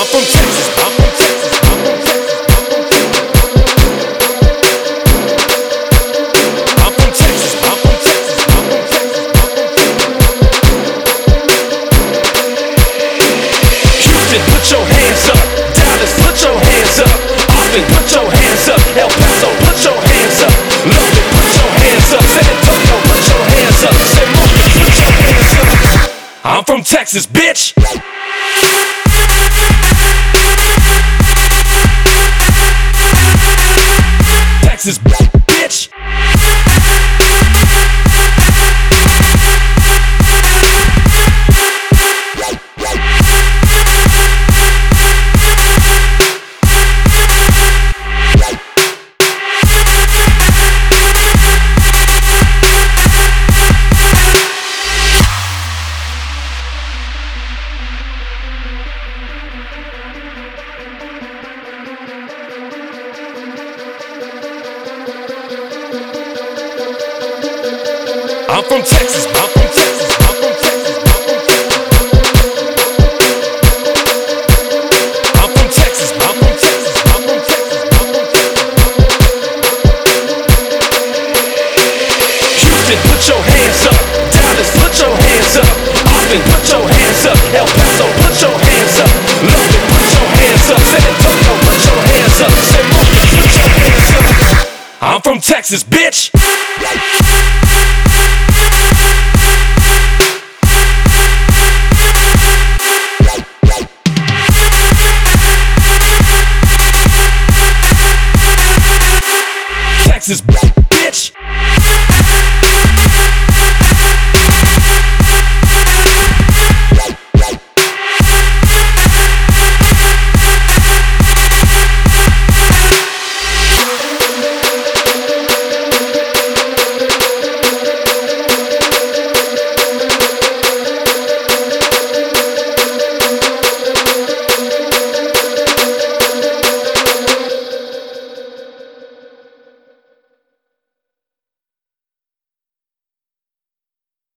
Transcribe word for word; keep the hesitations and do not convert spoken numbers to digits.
I'm from Texas. I'm from Texas. I'm from Texas. I'm from Texas. I'm from Texas. I'm from Texas. Houston, put your hands up. Dallas, put your hands up. Austin, put your hands up. El Paso, put your hands up. London, put your hands up. San Antonio, put your hands up. Saint Marcus, put your hands up. I'm from Texas, bitch. Texas, bitch. I'm from Texas, I'm from Texas, I'm from Texas, I'm from Texas. I'm from Texas, I'm from Texas, I'm from Texas, I'm from Texas. Houston, put your hands up. Dallas, put your hands up. Austin, put your hands up. El Paso, put your hands up. London, put your hands up. San Antonio, put your hands up. Saint Marcus, put your hands up. I'm from Texas, bitch. Texas.